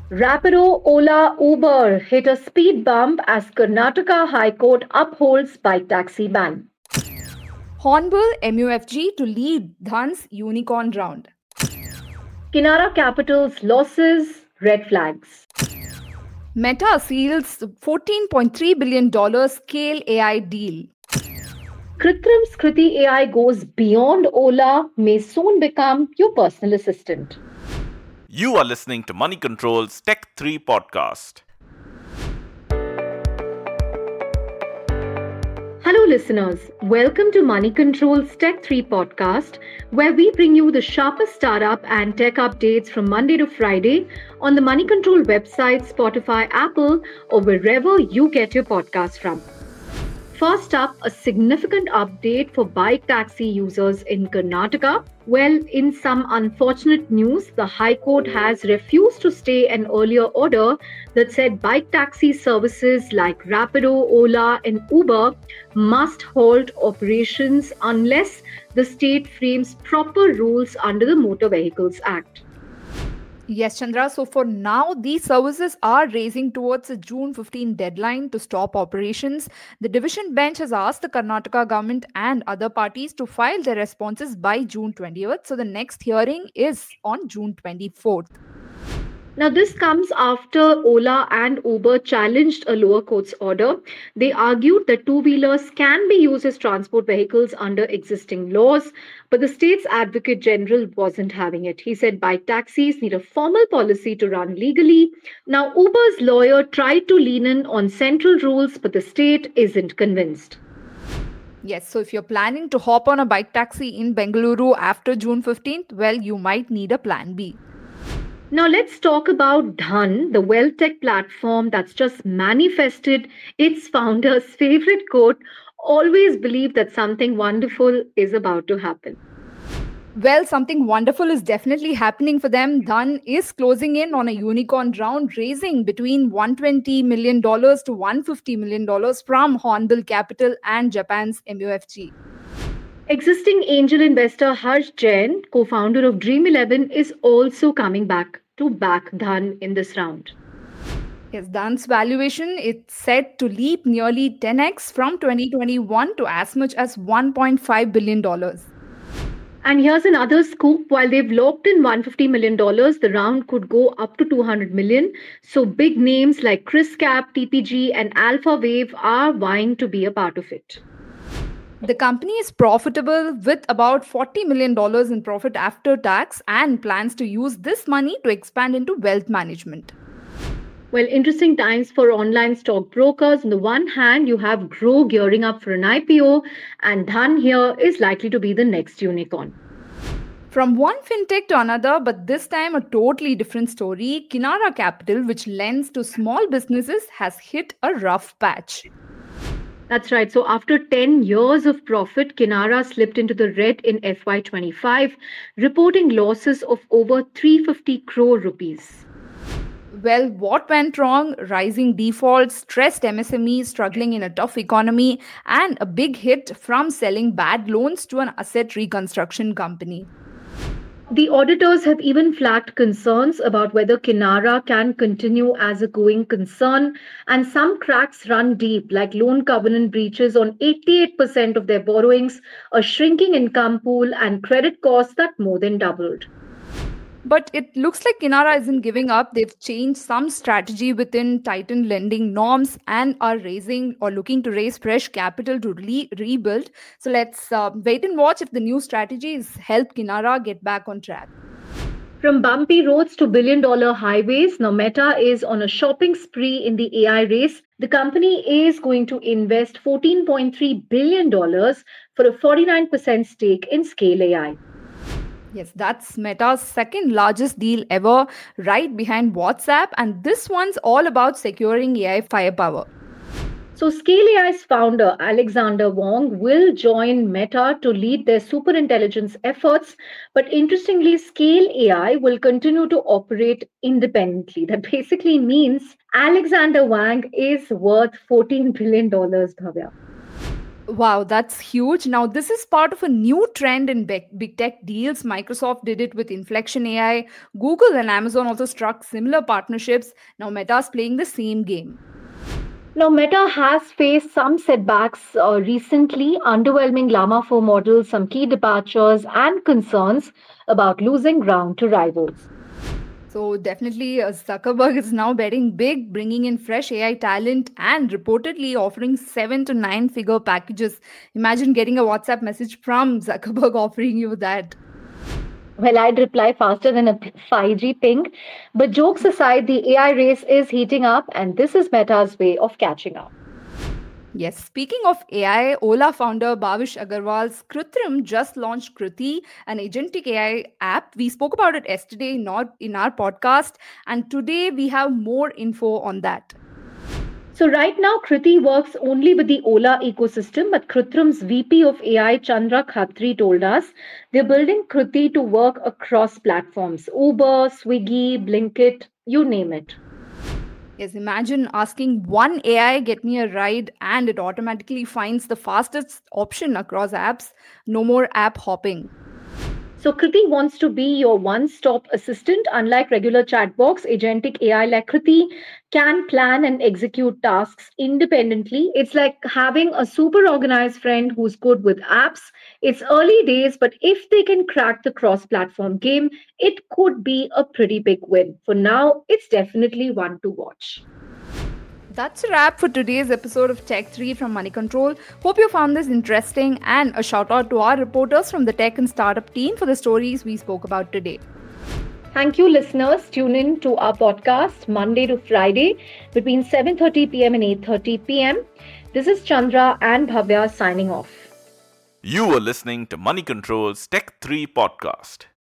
Rapido, Ola, Uber hit a speed bump as Karnataka High Court upholds bike taxi ban. Hornbill MUFG to lead Dhan's unicorn round. Kinara Capital's losses, red flags. Meta seals $14.3 billion scale AI deal. Kritrim Skriti AI goes beyond Ola, may soon become your personal assistant. You are listening to Money Control's Tech 3 podcast. Hello, listeners. Welcome to Money Control's Tech 3 podcast, where we bring you the sharpest startup and tech updates from Monday to Friday on the Money Control website, Spotify, Apple, or wherever you get your podcast from. First up, a significant update for bike taxi users in Karnataka. Well, in some unfortunate news, the High Court has refused to stay an earlier order that said bike taxi services like Rapido, Ola, and Uber must halt operations unless the state frames proper rules under the Motor Vehicles Act. Yes, Chandra. So for now, these services are racing towards a June 15 deadline to stop operations. The division bench has asked the Karnataka government and other parties to file their responses by June 20th. So the next hearing is on June 24th. Now, this comes after Ola and Uber challenged a lower court's order. They argued that two-wheelers can be used as transport vehicles under existing laws, but the state's advocate general wasn't having it. He said bike taxis need a formal policy to run legally. Now, Uber's lawyer tried to lean in on central rules, but the state isn't convinced. Yes, so if you're planning to hop on a bike taxi in Bengaluru after June 15th, well, you might need a plan B. Now let's talk about Dhan, the wealth tech platform that's just manifested its founder's favorite quote, always believe that something wonderful is about to happen. Well, something wonderful is definitely happening for them. Dhan is closing in on a unicorn round, raising between $120 million to $150 million from Hornbill Capital and Japan's MUFG. Existing angel investor Harsh Jain, co-founder of Dream11, is also coming back to back Dhan in this round. Yes, Dhan's valuation is set to leap nearly 10x from 2021 to as much as $1.5 billion. And here's another scoop. While they've locked in $150 million, the round could go up to $200 million. So big names like ChrisCap, TPG, and Alpha Wave are vying to be a part of it. The company is profitable with about $40 million in profit after tax and plans to use this money to expand into wealth management. Well, interesting times for online stockbrokers. On the one hand, you have Grow gearing up for an IPO, and Dhan here is likely to be the next unicorn. From one fintech to another, but this time a totally different story, Kinara Capital, which lends to small businesses, has hit a rough patch. That's right. So after 10 years of profit, Kinara slipped into the red in FY25, reporting losses of over 350 crore rupees. Well, what went wrong? Rising defaults, stressed MSMEs struggling in a tough economy, and a big hit from selling bad loans to an asset reconstruction company. The auditors have even flagged concerns about whether Kinara can continue as a going concern, and some cracks run deep, like loan covenant breaches on 88% of their borrowings, a shrinking income pool, and credit costs that more than doubled. But it looks like Kinara isn't giving up. They've changed some strategy within Titan lending norms and are raising or looking to raise fresh capital to rebuild. So let's wait and watch if the new strategies help Kinara get back on track. From bumpy roads to billion-dollar highways, now Meta is on a shopping spree in the AI race. The company is going to invest $14.3 billion for a 49% stake in Scale AI. Yes, that's Meta's second largest deal ever, right behind WhatsApp. And this one's all about securing AI firepower. So, Scale AI's founder, Alexander Wong, will join Meta to lead their superintelligence efforts. But interestingly, Scale AI will continue to operate independently. That basically means Alexander Wang is worth $14 billion, Bhavya. Wow, that's huge. Now, this is part of a new trend in big tech deals. Microsoft did it with Inflection AI. Google and Amazon also struck similar partnerships. Now, Meta's playing the same game. Now, Meta has faced some setbacks recently, underwhelming Llama 4 models, some key departures, and concerns about losing ground to rivals. So, definitely, Zuckerberg is now betting big, bringing in fresh AI talent and reportedly offering 7 to 9 figure packages. Imagine getting a WhatsApp message from Zuckerberg offering you that. Well, I'd reply faster than a 5G ping. But jokes aside, the AI race is heating up, and this is Meta's way of catching up. Yes, speaking of AI, Ola founder Bhavish Agarwal's Krutrim just launched Kruti, an agentic AI app. We spoke about it yesterday in our podcast, and today we have more info on that. So right now, Kriti works only with the Ola ecosystem, but Krutrim's VP of AI, Chandra Khatri, told us they're building Kriti to work across platforms: Uber, Swiggy, Blinkit, you name it. Yes, imagine asking one AI, get me a ride, and it automatically finds the fastest option across apps. No more app hopping. So Kriti wants to be your one-stop assistant. Unlike regular chatbots, agentic AI like Kriti can plan and execute tasks independently. It's like having a super organized friend who's good with apps. It's early days, but if they can crack the cross-platform game, it could be a pretty big win. For now, it's definitely one to watch. That's a wrap for today's episode of Tech 3 from Money Control. Hope you found this interesting, and a shout out to our reporters from the tech and startup team for the stories we spoke about today. Thank you, listeners. Tune in to our podcast Monday to Friday between 7:30 p.m. and 8:30 p.m. This is Chandra and Bhavya signing off. You were listening to Money Control's Tech 3 podcast.